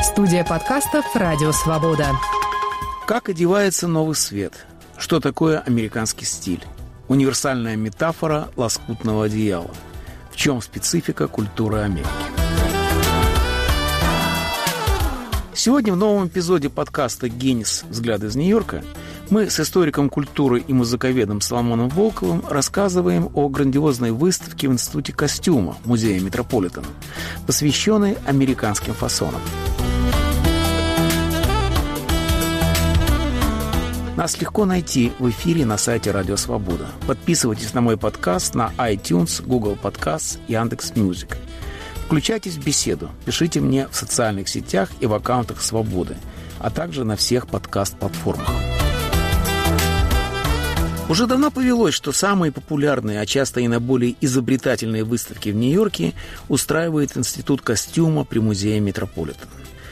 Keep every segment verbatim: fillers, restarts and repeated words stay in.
Студия подкастов «Радио Свобода». Как одевается новый свет? Что такое американский стиль? Универсальная метафора лоскутного одеяла. В чем специфика культуры Америки? Сегодня в новом эпизоде подкаста «Генис. Взгляд из Нью-Йорка» мы с историком культуры и музыковедом Соломоном Волковым рассказываем о грандиозной выставке в Институте костюма Музея Метрополитен, посвященной американским фасонам. Нас легко найти в эфире на сайте Радио Свобода. Подписывайтесь на мой подкаст на iTunes, Google Podcasts, Яндекс.Мьюзик. Включайтесь в беседу, пишите мне в социальных сетях и в аккаунтах Свободы, а также на всех подкаст-платформах. Уже давно повелось, что самые популярные, а часто и наиболее изобретательные выставки в Нью-Йорке устраивает Институт костюма при Музее Метрополитен.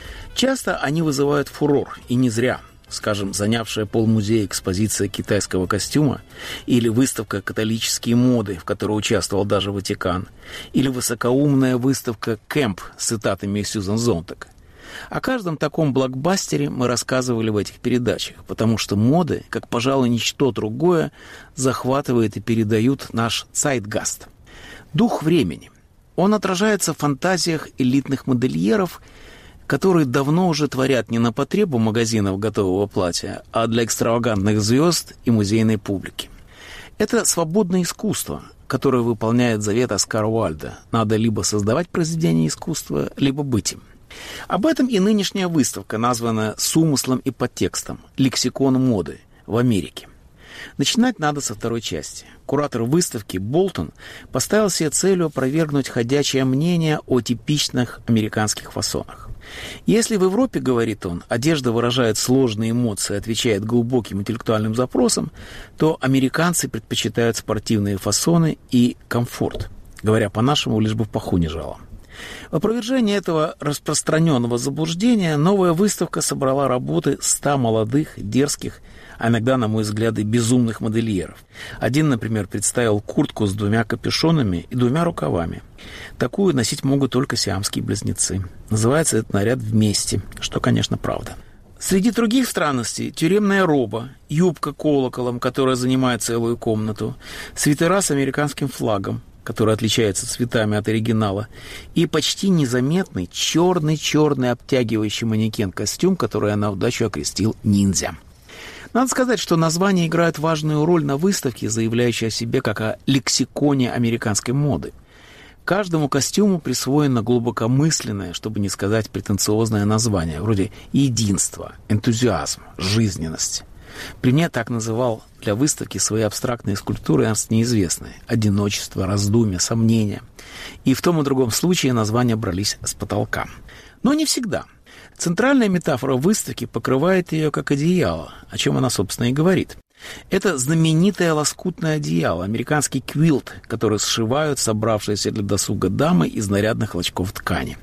Часто они вызывают фурор, и не зря. Скажем, занявшая полмузея экспозиция китайского костюма, или выставка «Католические моды», в которой участвовал даже Ватикан, или высокоумная выставка «Кэмп» с цитатами из Сьюзан Зонтаг. О каждом таком блокбастере мы рассказывали в этих передачах, потому что моды, как, пожалуй, ничто другое, захватывают и передают наш zeitgeist. Дух времени. Он отражается в фантазиях элитных модельеров, которые давно уже творят не на потребу магазинов готового платья, а для экстравагантных звезд и музейной публики. Это свободное искусство, которое выполняет завет Оскара Уайльда. Надо либо создавать произведение искусства, либо быть им. Об этом и нынешняя выставка, названная с умыслом и подтекстом «Лексикон моды» в Америке. Начинать надо со второй части. Куратор выставки Болтон поставил себе целью опровергнуть ходячее мнение о типичных американских фасонах. Если в Европе, говорит он, одежда выражает сложные эмоции, отвечает глубоким интеллектуальным запросам, то американцы предпочитают спортивные фасоны и комфорт. Говоря по-нашему, лишь бы в паху не жало. В опровержение этого распространенного заблуждения новая выставка собрала работы ста молодых, дерзких, а иногда, на мой взгляд, и безумных модельеров. Один, например, представил куртку с двумя капюшонами и двумя рукавами. Такую носить могут только сиамские близнецы. Называется этот наряд «Вместе», что, конечно, правда. Среди других странностей тюремная роба, юбка колоколом, которая занимает целую комнату, свитера с американским флагом, который отличается цветами от оригинала, и почти незаметный черный-черный обтягивающий манекен-костюм, который я на удачу окрестил «Ниндзя». Надо сказать, что название играет важную роль на выставке, заявляющей о себе как о лексиконе американской моды. Каждому костюму присвоено глубокомысленное, чтобы не сказать претенциозное название, вроде «единство», «энтузиазм», «жизненность». При мне так называл для выставки свои абстрактные скульптуры Эрнст Неизвестный: одиночество, раздумье, сомнение. И в том и другом случае названия брались с потолка. Но не всегда. Центральная метафора выставки покрывает ее как одеяло, о чем она, собственно, и говорит. Это знаменитое лоскутное одеяло, американский квилт, который сшивают собравшиеся для досуга дамы из нарядных клочков ткани.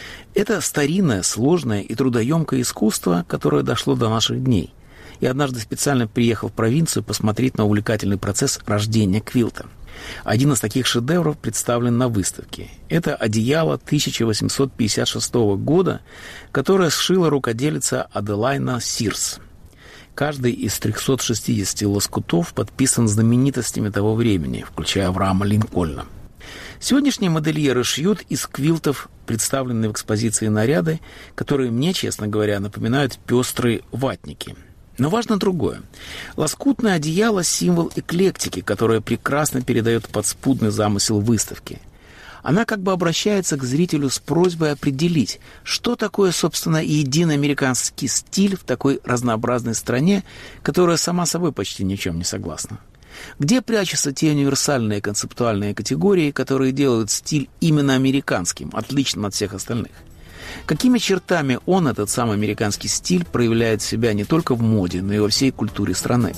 Это старинное, сложное и трудоемкое искусство, которое дошло до наших дней. Я однажды специально приехал в провинцию посмотреть на увлекательный процесс рождения квилта. Один из таких шедевров представлен на выставке. Это одеяло тысяча восемьсот пятьдесят шестого года, которое сшила рукоделица Аделайна Сирс. Каждый из трехсот шестидесяти лоскутов подписан знаменитостями того времени, включая Авраама Линкольна. Сегодняшние модельеры шьют из квилтов представленные в экспозиции наряды, которые мне, честно говоря, напоминают пестрые ватники. Но важно другое. Лоскутное одеяло – символ эклектики, которая прекрасно передает подспудный замысел выставки. Она как бы обращается к зрителю с просьбой определить, что такое, собственно, единый американский стиль в такой разнообразной стране, которая сама собой почти ни в чем не согласна. Где прячутся те универсальные концептуальные категории, которые делают стиль именно американским, отличным от всех остальных? Какими чертами он, этот самый американский стиль, проявляет себя не только в моде, но и во всей культуре страны?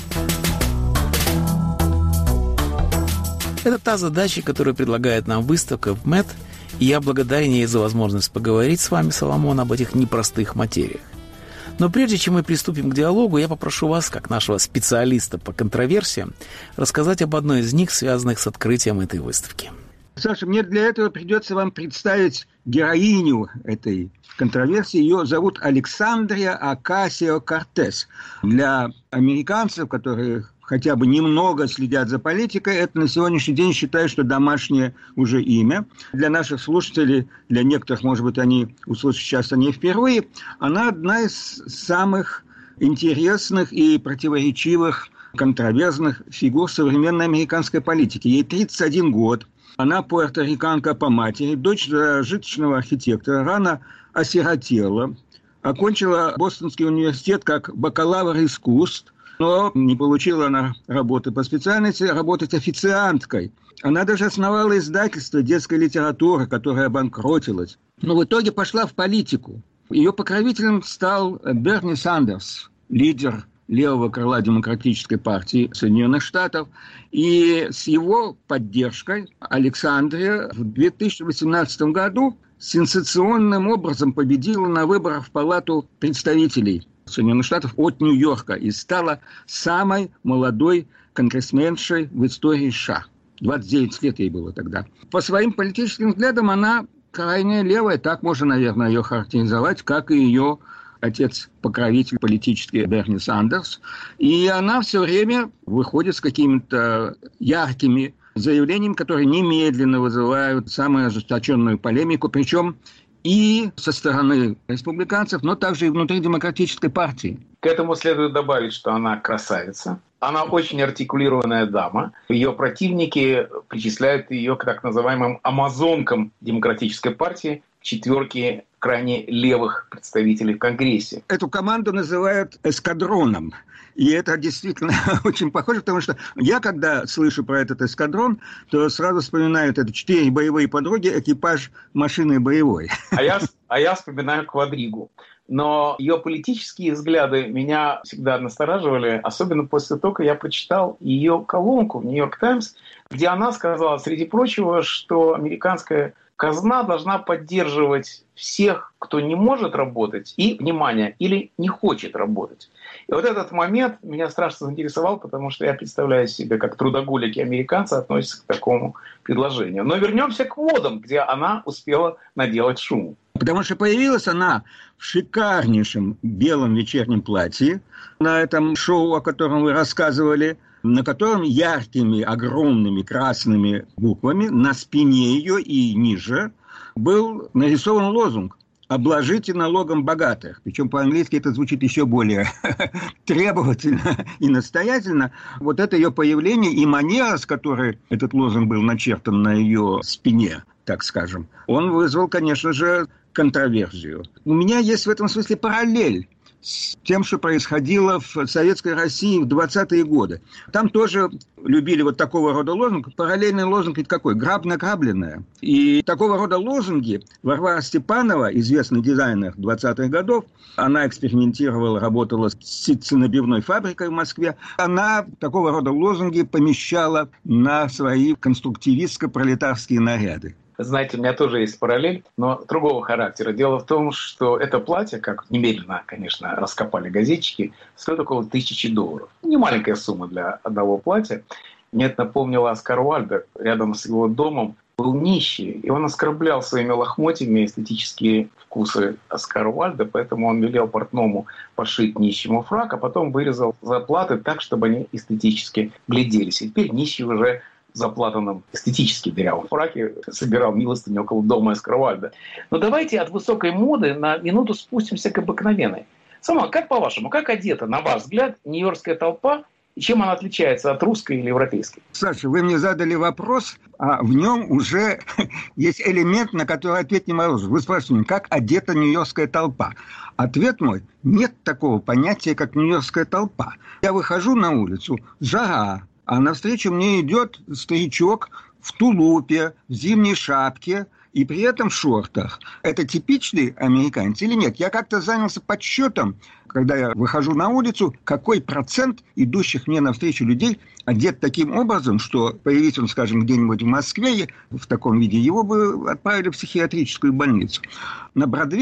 Это та задача, которую предлагает нам выставка в Мэт, и я благодарен ей за возможность поговорить с вами, Соломон, об этих непростых материях. Но прежде чем мы приступим к диалогу, я попрошу вас, как нашего специалиста по контроверсиям, рассказать об одной из них, связанных с открытием этой выставки. Саша, мне для этого придется вам представить героиню этой контроверсии. Ее зовут Александрия Окасио-Кортес. Для американцев, которые хотя бы немного следят за политикой, это на сегодняшний день считают, что домашнее уже имя. Для наших слушателей, для некоторых, может быть, они услышат сейчас о ней впервые, она одна из самых интересных и противоречивых, контроверсных фигур современной американской политики. Ей тридцать один год. Она пуэрториканка по матери, дочь зажиточного архитектора, рано осиротела, окончила Бостонский университет как бакалавр искусств, но не получила она работы по специальности, работать официанткой. Она даже основала издательство детской литературы, которое обанкротилось. Но в итоге пошла в политику. Ее покровителем стал Берни Сандерс, лидер левого крыла Демократической партии Соединенных Штатов. И с его поддержкой Александрия в две тысячи восемнадцатом году сенсационным образом победила на выборах в Палату представителей Соединенных Штатов от Нью-Йорка и стала самой молодой конгрессменшей в истории США. двадцать девять лет ей было тогда. По своим политическим взглядам она крайне левая, так можно, наверное, ее характеризовать, как и ее отец-покровитель политический Берни Сандерс. И она все время выходит с какими-то яркими заявлениями, которые немедленно вызывают самую ожесточенную полемику, причем и со стороны республиканцев, но также и внутри Демократической партии. К этому следует добавить, что она красавица. Она очень артикулированная дама. Ее противники причисляют ее к так называемым амазонкам Демократической партии, четверке крайне левых представителей в Конгрессе. Эту команду называют эскадроном. И это действительно очень похоже, потому что я, когда слышу про этот эскадрон, то сразу вспоминаю, это четыре боевые подруги, экипаж машины боевой. А я, а я вспоминаю квадригу. Но ее политические взгляды меня всегда настораживали, особенно после того, как я прочитал ее колонку в «Нью-Йорк Таймс», где она сказала, среди прочего, что американская казна должна поддерживать всех, кто не может работать, и, внимание, или не хочет работать. И вот этот момент меня страшно заинтересовал, потому что я представляю себе, как трудоголики американцы относятся к такому предложению. Но вернемся к водам, где она успела наделать шуму. Потому что появилась она в шикарнейшем белом вечернем платье на этом шоу, о котором вы рассказывали, на котором яркими, огромными красными буквами на спине ее и ниже был нарисован лозунг «Обложите налогом богатых». Причем по-английски это звучит еще более требовательно и настоятельно. Вот это ее появление и манера, с которой этот лозунг был начертан на ее спине, так скажем, он вызвал, конечно же, контроверсию. У меня есть в этом смысле параллель с тем, что происходило в Советской России в двадцатые годы. Там тоже любили вот такого рода лозунг. Параллельный лозунг ведь какой? «Грабь награбленное». И такого рода лозунги Варвара Степанова, известный дизайнер двадцатых годов, она экспериментировала, работала с ситценабивной фабрикой в Москве. Она такого рода лозунги помещала на свои конструктивистско-пролетарские наряды. Знаете, у меня тоже есть параллель, но другого характера. Дело в том, что это платье, как немедленно, конечно, раскопали газетчики, стоит около тысячи долларов. Не маленькая сумма для одного платья. Мне это напомнило Оскар Уальда. Рядом с его домом был нищий, и он оскорблял своими лохмотьями эстетические вкусы Оскара Уальда, поэтому он велел портному пошить нищему фрак, а потом вырезал заплаты так, чтобы они эстетически гляделись. И теперь нищий уже в заплатанном эстетически дырявом фраке собирал милостыню около дома Оскара Уальда. Но давайте от высокой моды на минуту спустимся к обыкновенной. Сама, как по-вашему, как одета, на ваш взгляд, нью-йоркская толпа, и чем она отличается от русской или европейской? Саша, вы мне задали вопрос, а в нем уже есть элемент, на который ответ не могу. Вы спрашиваете, как одета нью-йоркская толпа? Ответ мой, нет такого понятия, как нью-йоркская толпа. Я выхожу на улицу, жара, а навстречу мне идет старичок в тулупе, в зимней шапке и при этом в шортах. Это типичный американец или нет? Я как-то занялся подсчетом, когда я выхожу на улицу, какой процент идущих мне навстречу людей одет таким образом, что появись он, скажем, где-нибудь в Москве в таком виде, его бы отправили в психиатрическую больницу. На Бродвее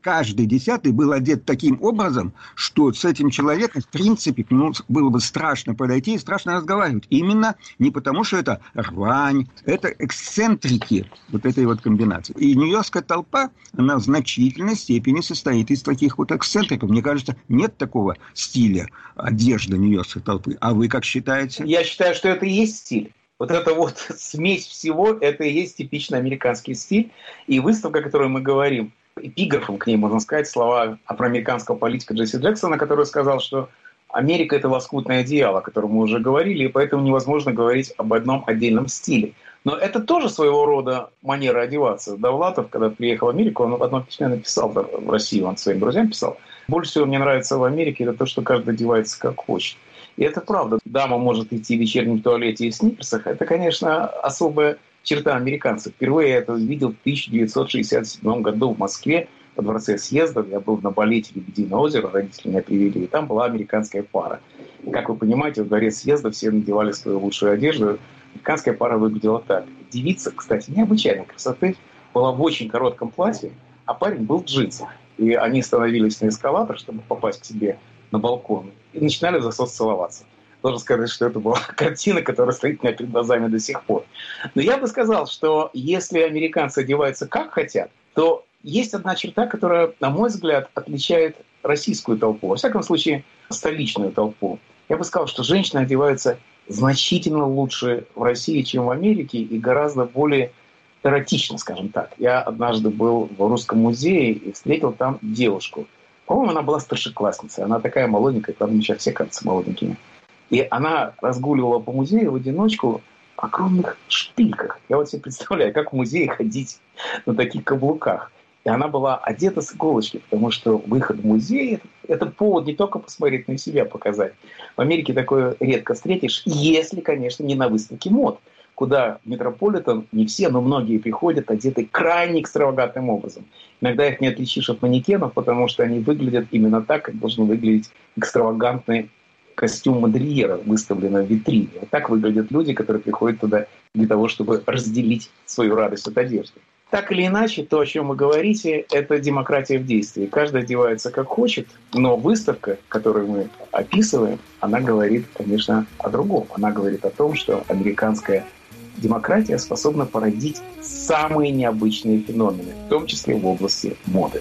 каждый десятый был одет таким образом, что с этим человеком, в принципе, ну, было бы страшно подойти и страшно разговаривать. Именно не потому, что это рвань, это эксцентрики вот этой вот комбинации. И нью-йоркская толпа, она в значительной степени состоит из таких вот эксцентриков. Мне кажется, нет такого стиля одежды нью-йоркской толпы. А вы как считаете? Я считаю, что это и есть стиль. Вот это вот смесь всего, это и есть типичный американский стиль. И выставка, о которой мы говорим, эпиграфом к ней, можно сказать, слова афроамериканского политика Джесси Джексона, который сказал, что Америка – это лоскутное одеяло, о котором мы уже говорили, и поэтому невозможно говорить об одном отдельном стиле. Но это тоже своего рода манера одеваться. Довлатов, когда приехал в Америку, он в одном письме написал в Россию, он своим друзьям писал: «Больше всего мне нравится в Америке это то, что каждый одевается как хочет». И это правда. Дама может идти в вечернем туалете и в сникерсах. Это, конечно, особая черта американцев. Впервые я это увидел в тысяча девятьсот шестьдесят седьмом году в Москве во дворце съездов. Я был на балете «Лебединое озеро», родители меня привели, и там была американская пара. И, как вы понимаете, во дворе съездов все надевали свою лучшую одежду. Американская пара выглядела так. Девица, кстати, необычайной красоты, была в очень коротком платье, а парень был в джинсах. И они становились на эскалатор, чтобы попасть к себе на балкон, и начинали в засос целоваться. Должен сказать, что это была картина, которая стоит у меня перед глазами до сих пор. Но я бы сказал, что если американцы одеваются как хотят, то есть одна черта, которая, на мой взгляд, отличает российскую толпу, во всяком случае, столичную толпу. Я бы сказал, что женщины одеваются значительно лучше в России, чем в Америке, и гораздо более эротично, скажем так. Я однажды был в Русском музее и встретил там девушку. По-моему, она была старшеклассницей. Она такая молоденькая, правда, сейчас все кажутся молоденькими. И она разгуливала по музею в одиночку в огромных шпильках. Я вот себе представляю, как в музее ходить на таких каблуках. И она была одета с иголочки, потому что выход в музей – это повод не только посмотреть на себя, показать. В Америке такое редко встретишь, если, конечно, не на выставке мод, куда Метрополитен, не все, но многие приходят одеты крайне экстравагантным образом. Иногда их не отличишь от манекенов, потому что они выглядят именно так, как должен выглядеть экстравагантный костюм модельера, выставленный в витрине. Вот так выглядят люди, которые приходят туда для того, чтобы разделить свою радость от одежды. Так или иначе, то, о чем вы говорите, это демократия в действии. Каждый одевается как хочет, но выставка, которую мы описываем, она говорит, конечно, о другом. Она говорит о том, что американская демократия способна породить самые необычные феномены, в том числе в области моды.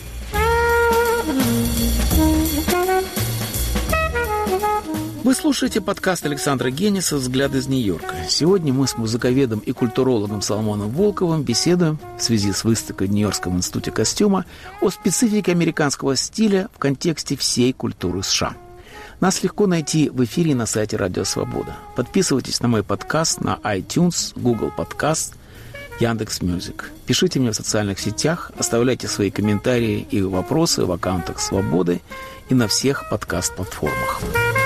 Вы слушаете подкаст Александра Гениса «Взгляд из Нью-Йорка». Сегодня мы с музыковедом и культурологом Соломоном Волковым беседуем в связи с выставкой в Нью-Йоркском институте костюма о специфике американского стиля в контексте всей культуры США. Нас легко найти в эфире на сайте Радио Свобода. Подписывайтесь на мой подкаст на iTunes, Google Podcast, Яндекс.Мьюзик. Пишите мне в социальных сетях, оставляйте свои комментарии и вопросы в аккаунтах Свободы и на всех подкаст-платформах.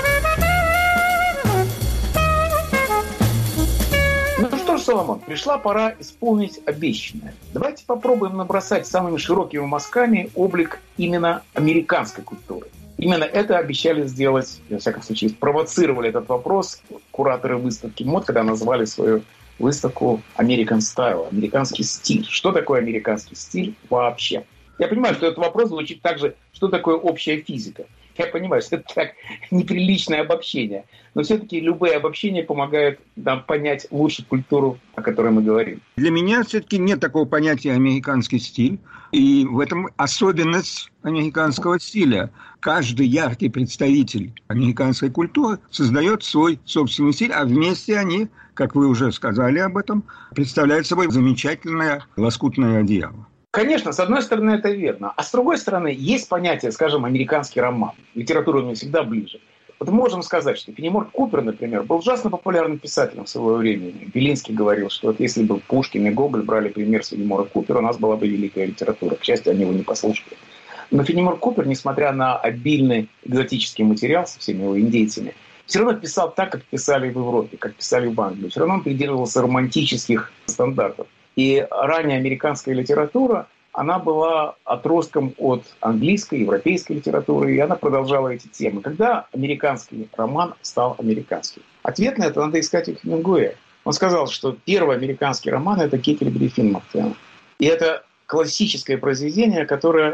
Соломон, пришла пора исполнить обещанное. Давайте попробуем набросать самыми широкими мазками облик именно американской культуры. Именно это обещали сделать, во всяком случае, спровоцировали этот вопрос кураторы выставки мод, когда назвали свою выставку American Style, американский стиль. Что такое американский стиль вообще? Я понимаю, что этот вопрос звучит так же, что такое общая физика. Я понимаю, что это так неприличное обобщение. Но все-таки любые обобщения помогают нам понять лучше культуру, о которой мы говорим. Для меня все-таки нет такого понятия «американский стиль». И в этом особенность американского стиля. Каждый яркий представитель американской культуры создает свой собственный стиль, а вместе они, как вы уже сказали об этом, представляют собой замечательное лоскутное одеяло. Конечно, с одной стороны, это верно. А с другой стороны, есть понятие, скажем, американский роман. Литература мне всегда ближе. Вот мы можем сказать, что Фенемор Купер, например, был ужасно популярным писателем в своего времени. Белинский говорил, что вот если бы Пушкин и Гоголь брали пример с Фенемора Купера, у нас была бы великая литература. К счастью, они его не послушали. Но Фенемор Купер, несмотря на обильный экзотический материал со всеми его индейцами, все равно писал так, как писали в Европе, как писали в Англии. Все равно он придерживался романтических стандартов. И ранняя американская литература, она была отростком от английской, европейской литературы, и она продолжала эти темы. Когда американский роман стал американским? Ответ на это надо искать у Хемингуэя. Он сказал, что первый американский роман – это «Гекльберри Финн Мартена». И это классическое произведение, которое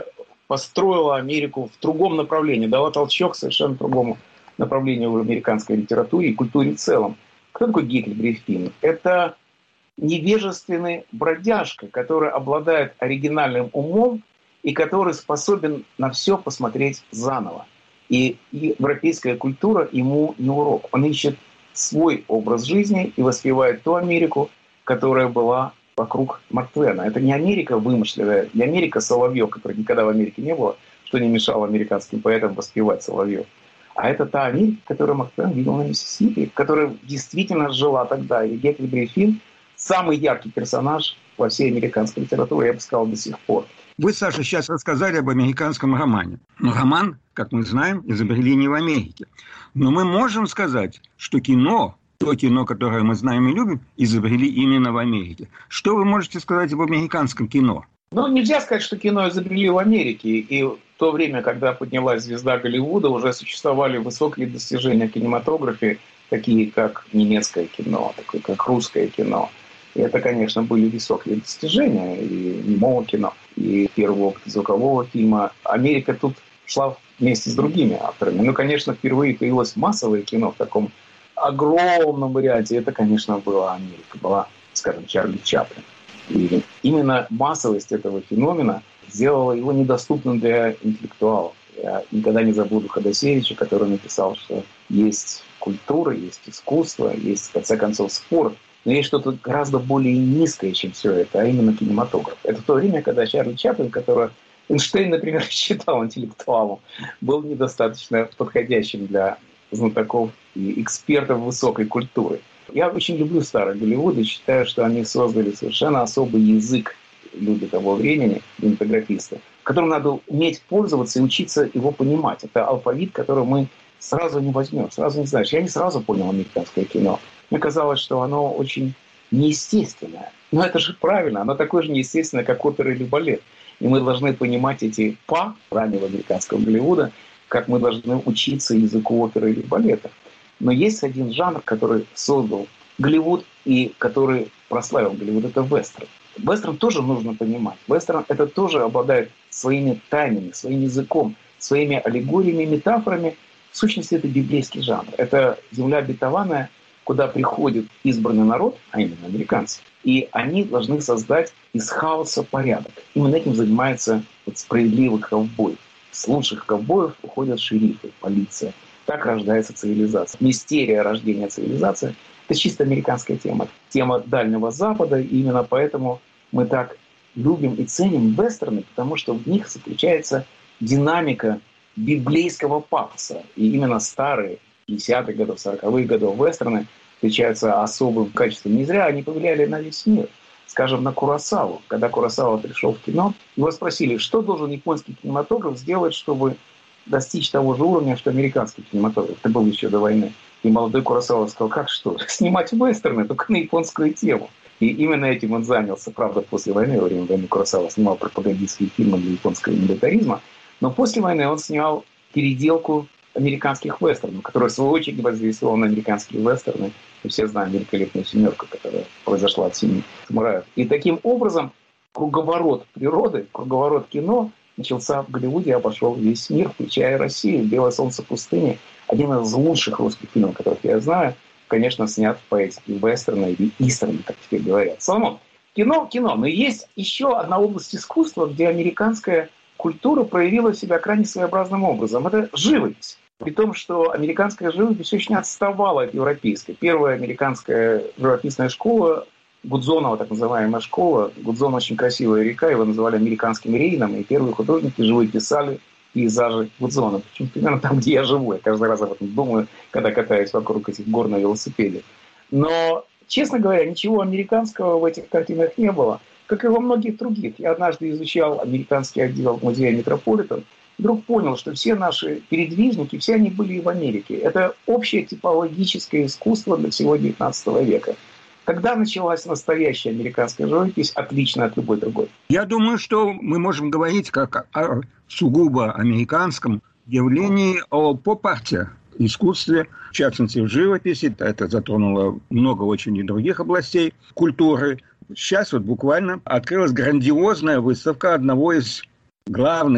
построила Америку в другом направлении, дала толчок совершенно другому направлению в американской литературе и культуре в целом. Кто такой Гекльберри Финн? Это невежественный бродяжка, который обладает оригинальным умом и который способен на все посмотреть заново. И европейская культура ему не урок. Он ищет свой образ жизни и воспевает ту Америку, которая была вокруг Марк Твена. Это не Америка вымышленная, не Америка Соловьев, которой никогда в Америке не было, что не мешало американским поэтам воспевать Соловьев. А это та Америка, которую Марк Твен видел на Миссисипи, которая действительно жила тогда. И Гекльберри Финн – самый яркий персонаж во всей американской литературе, я бы сказал, до сих пор. Вы, Саша, сейчас рассказали об американском романе. Но роман, как мы знаем, изобрели не в Америке. Но мы можем сказать, что кино, то кино, которое мы знаем и любим, изобрели именно в Америке. Что вы можете сказать об американском кино? Ну, нельзя сказать, что кино изобрели в Америке. И в то время, когда поднялась звезда Голливуда, уже существовали высокие достижения в кинематографе, такие как немецкое кино, такое как русское кино. И это, конечно, были высокие достижения и немого кино, и первого опыта звукового фильма. Америка тут шла вместе с другими авторами. Ну, конечно, впервые появилось массовое кино в таком огромном варианте. Это, конечно, была Америка, была, скажем, Чарли Чаплин. И именно массовость этого феномена сделала его недоступным для интеллектуалов. Я никогда не забуду Ходосевича, который написал, что есть культура, есть искусство, есть, в конце концов, спорт. Но есть что-то гораздо более низкое, чем все это, а именно кинематограф. Это в то время, когда Чарли Чаплин, которого Эйнштейн, например, считал интеллектуалом, был недостаточно подходящим для знатоков и экспертов высокой культуры. Я очень люблю старый Голливуд и считаю, что они создали совершенно особый язык, люди того времени, кинематографисты, которым надо уметь пользоваться и учиться его понимать. Это алфавит, который мы сразу не возьмем, сразу не знаешь. Я не сразу понял американское кино. Мне казалось, что оно очень неестественное. Но это же правильно, оно такое же неестественное, как опера или балет. И мы должны понимать эти па раннего американского Голливуда, как мы должны учиться языку оперы или балета. Но есть один жанр, который создал Голливуд и который прославил Голливуд, это вестерн. Вестерн тоже нужно понимать. Вестерн это тоже обладает своими тайнами, своим языком, своими аллегориями, метафорами. В сущности, это библейский жанр. Это земля обетованная, куда приходит избранный народ, а именно американцы, и они должны создать из хаоса порядок. Именно этим занимается вот справедливый ковбой. С лучших ковбоев уходят шерифы, полиция. Так рождается цивилизация. Мистерия рождения цивилизации – это чисто американская тема. Тема Дальнего Запада, и именно поэтому мы так любим и ценим вестерны, потому что в них заключается динамика библейского пафоса. И именно старые пятидесятых годов, сороковых годов вестерны отличаются особым качеством. Не зря они повлияли на весь мир. Скажем, на Куросаву. Когда Куросава пришел в кино, его спросили, что должен японский кинематограф сделать, чтобы достичь того же уровня, что американский кинематограф. Это было еще до войны. И молодой Куросава сказал, как что? Снимать вестерны, только на японскую тему. И именно этим он занялся. Правда, после войны, во время войны Куросава снимал пропагандистские фильмы для японского милитаризма. Но после войны он снял переделку американских вестернов, которая, в свою очередь, воздействовала на американские вестерны. Мы все знаем «Великолепную семерку», которая произошла от семи самураев. И таким образом круговорот природы, круговорот кино начался в Голливуде и обошел весь мир, включая Россию. «Белое солнце пустыни» — один из лучших русских фильмов, которых я знаю, конечно, снят в поэтике вестерна или истерна, как теперь говорят. Соломон, кино, кино. Но есть еще одна область искусства, где американская культура проявила себя крайне своеобразным образом. Это живопись. При том, что американская живопись очень отставала от европейской. Первая американская живописная школа, Гудзонова, так называемая школа, Гудзон очень красивая река, его называли американским Рейном, и первые художники живописали пейзажи Гудзона. Причем примерно там, где я живу. Я каждый раз об этом думаю, когда катаюсь вокруг этих гор на велосипеде. Но, честно говоря, ничего американского в этих картинах не было, как и во многих других. Я однажды изучал американский отдел музея Метрополитен, вдруг понял, что все наши передвижники, все они были и в Америке. Это общее типологическое искусство для всего девятнадцатого века. Когда началась настоящая американская живопись, отлично от любой другой? Я думаю, что мы можем говорить как о сугубо американском явлении, о поп-арте, искусстве, в частности в живописи. Это затронуло много очень и других областей культуры. Сейчас вот буквально открылась грандиозная выставка одного из главных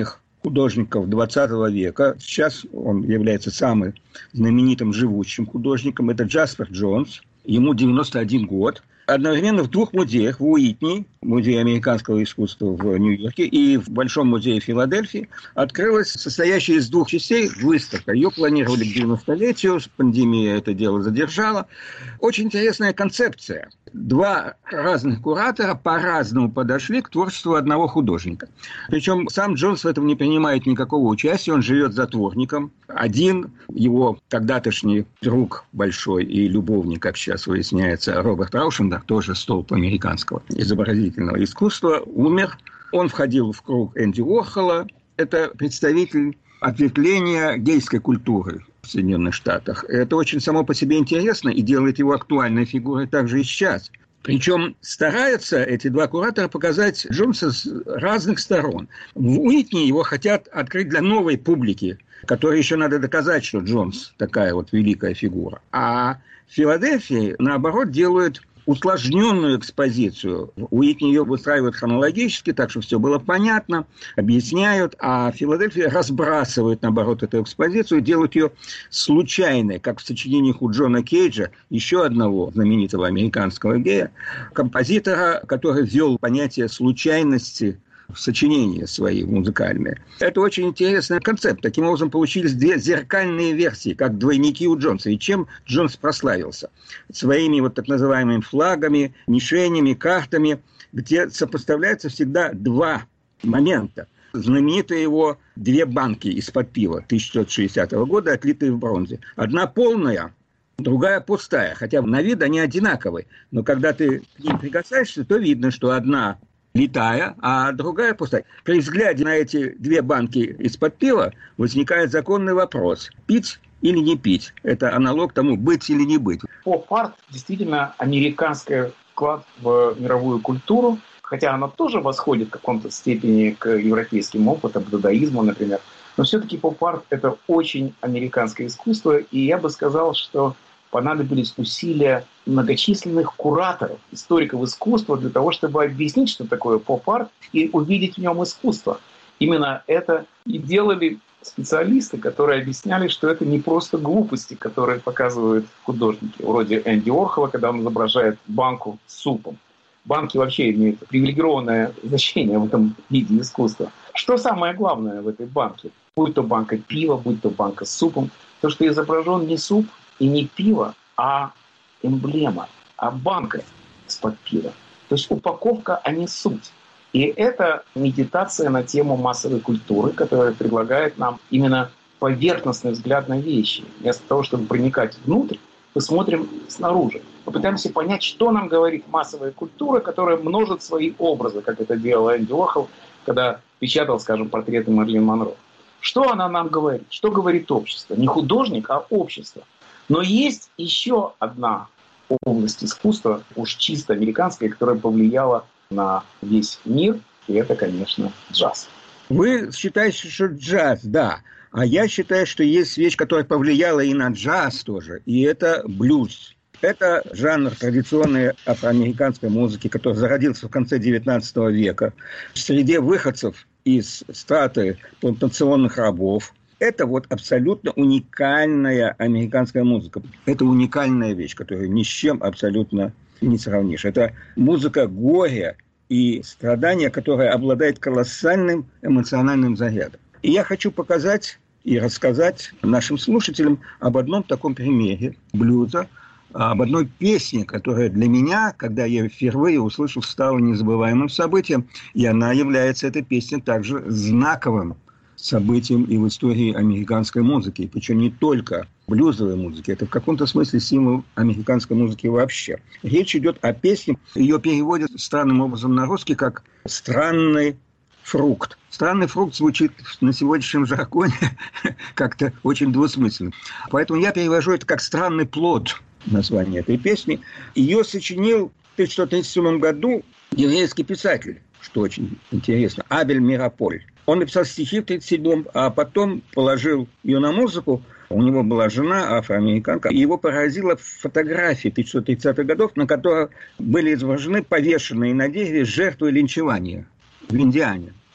художников двадцатого века. Сейчас он является самым знаменитым живущим художником. Это Джаспер Джонс. Ему девяносто один год. Одновременно в двух музеях, в Уитни, музее американского искусства в Нью-Йорке, и в Большом музее Филадельфии, открылась состоящая из двух частей выставка. Ее планировали к девяностолетию, пандемия это дело задержала. Очень интересная концепция. Два разных куратора по-разному подошли к творчеству одного художника. Причем сам Джонс в этом не принимает никакого участия, он живет затворником. Один, его тогдашний друг большой и любовник, как сейчас выясняется, Роберт Раушендер, тоже столб американского изобразительного искусства, умер. Он входил в круг Энди Уорхола. Это представитель ответвления гейской культуры в Соединенных Штатах. Это очень само по себе интересно и делает его актуальной фигурой также и сейчас. Причем стараются эти два куратора показать Джонса с разных сторон. В Уитни его хотят открыть для новой публики, которой еще надо доказать, что Джонс такая вот великая фигура. А в Филадельфии, наоборот, делают усложненную экспозицию. Уитни ее выстраивают хронологически, так что все было понятно, объясняют, а Филадельфия разбрасывает, наоборот, эту экспозицию, делают ее случайной, как в сочинениях у Джона Кейджа, еще одного знаменитого американского гея, композитора, который ввел понятие случайности в сочинения свои музыкальные. Это очень интересный концепт. Таким образом, получились две зеркальные версии, как двойники у Джонса. И чем Джонс прославился? Своими вот так называемыми флагами, мишенями, картами, где сопоставляются всегда два момента. Знаменитые его две банки из-под пива тысяча девятьсот шестидесятого года, отлитые в бронзе. Одна полная, другая пустая. Хотя на вид они одинаковые. Но когда ты к ним прикасаешься, то видно, что одна литая, а другая пустая. При взгляде на эти две банки из-под пива возникает законный вопрос: пить или не пить? Это аналог тому, быть или не быть. Поп-арт действительно американский вклад в мировую культуру, хотя она тоже восходит в каком-то степени к европейским опытам, к дадаизму, например. Но все-таки поп-арт – это очень американское искусство, и я бы сказал, что понадобились усилия многочисленных кураторов, историков искусства для того, чтобы объяснить, что такое поп-арт, и увидеть в нем искусство. Именно это и делали специалисты, которые объясняли, что это не просто глупости, которые показывают художники, вроде Энди Уорхола, когда он изображает банку с супом. Банки вообще имеют привилегированное значение в этом виде искусства. Что самое главное в этой банке? Будь то банка пива, будь то банка с супом, то, что изображен не суп и не пиво, а эмблема, а банка из-под пива. То есть упаковка, а не суть. И это медитация на тему массовой культуры, которая предлагает нам именно поверхностный взгляд на вещи. Вместо того, чтобы проникать внутрь, мы смотрим снаружи. Попытаемся понять, что нам говорит массовая культура, которая множит свои образы, как это делал Энди Уорхол, когда печатал, скажем, портреты Мэрилин Монро. Что она нам говорит? Что говорит общество? Не художник, а общество. Но есть еще одна область искусства, уж чисто американская, которая повлияла на весь мир, и это, конечно, джаз. Вы считаете, что джаз, да. А я считаю, что есть вещь, которая повлияла и на джаз тоже, и это блюз. Это жанр традиционной афроамериканской музыки, который зародился в конце девятнадцатого века в среде выходцев из страты плантационных рабов. Это вот абсолютно уникальная американская музыка. Это уникальная вещь, которую ни с чем абсолютно не сравнишь. Это музыка горя и страдания, которая обладает колоссальным эмоциональным зарядом. И я хочу показать и рассказать нашим слушателям об одном таком примере блюза, об одной песне, которая для меня, когда я впервые услышал, стала незабываемым событием. И она является, эта песня, также знаковым событием и в истории американской музыки. Причем не только блюзовой музыки. Это в каком-то смысле символ американской музыки вообще. Речь идет о песне. Ее переводят странным образом на русский как «странный фрукт». Странный фрукт звучит на сегодняшнем жаргоне как-то очень двусмысленно. Поэтому я перевожу это как «странный плод», название этой песни. Ее сочинил в тысяча девятьсот тридцать седьмом году еврейский писатель, что очень интересно, Абель Мираполь. Он написал стихи в тридцать седьмом, а потом положил ее на музыку. У него была жена, афроамериканка. И его поразила фотография тысяча девятьсот тридцатых годов, на которых были изображены повешенные на дереве жертвы линчевания в Индиане.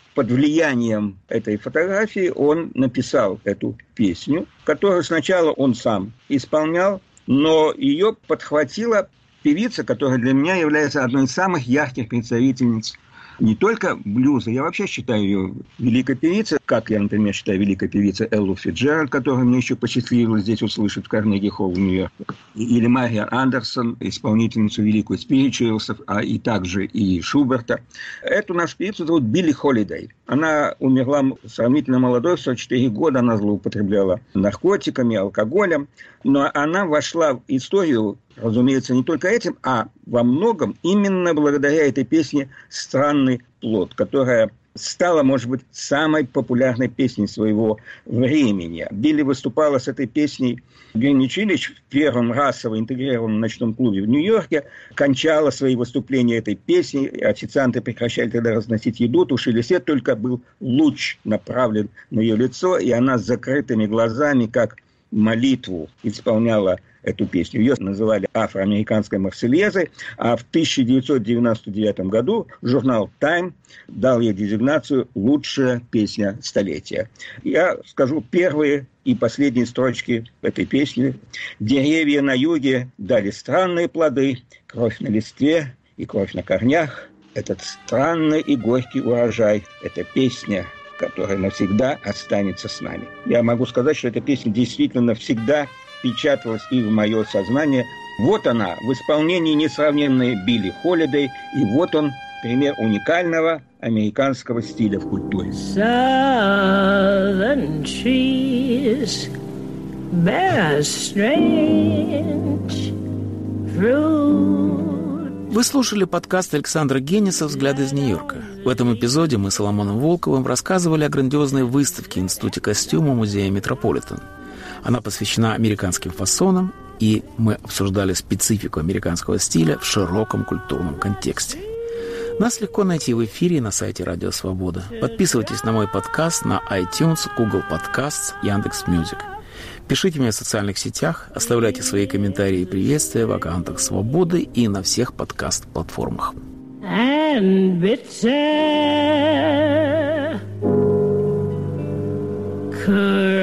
под влиянием этой фотографии он написал эту песню, которую сначала он сам исполнял, но ее подхватила певица, которая для меня является одной из самых ярких представительниц не только блюза, я вообще считаю ее великой певицей, как я, например, считаю великой певицей Эллу Фицджеральд, которую мне еще посчастливилось здесь услышать в Карнеги-холл в Нью-Йорке, или Мария Андерсон, исполнительницу великую спиричуэлсов, а и также и Шуберта. Эту нашу певицу зовут Билли Холидей. Она умерла сравнительно молодой, в сорок четыре года, она злоупотребляла наркотиками, алкоголем, но она вошла в историю, разумеется, не только этим, а во многом именно благодаря этой песне «Странный плод», которая стала, может быть, самой популярной песней своего времени. Билли выступала с этой песней в Гринвич-Виллидж, в первом расово интегрированном ночном клубе в Нью-Йорке, кончала свои выступления этой песней, официанты прекращали тогда разносить еду, тушили свет, только был луч направлен на ее лицо, и она с закрытыми глазами, как молитву, исполняла эту песню. Ее называли афроамериканской Марсельезой, а в тысяча девятьсот девяносто девятом году журнал Time дал ей дезигнацию «Лучшая песня столетия». Я скажу первые и последние строчки этой песни. «Деревья на юге дали странные плоды, кровь на листве и кровь на корнях. Этот странный и горький урожай – это песня, которая навсегда останется с нами». Я могу сказать, что эта песня действительно навсегда впечаталась и в мое сознание. Вот она в исполнении несравненной Билли Холидей, и вот он пример уникального американского стиля в культуре. Southern trees bear strange fruit. Вы слушали подкаст Александра Генниса «Взгляды из Нью-Йорка». В этом эпизоде мы с Соломоном Волковым рассказывали о грандиозной выставке в Институте костюма Музея Метрополитен. Она посвящена американским фасонам, и мы обсуждали специфику американского стиля в широком культурном контексте. Нас легко найти в эфире и на сайте Радио Свобода. Подписывайтесь на мой подкаст на iTunes, Google Podcasts, Яндекс.Мьюзик. Пишите мне в социальных сетях, оставляйте свои комментарии и приветствия в аккаунтах Свободы и на всех подкаст-платформах. And bitter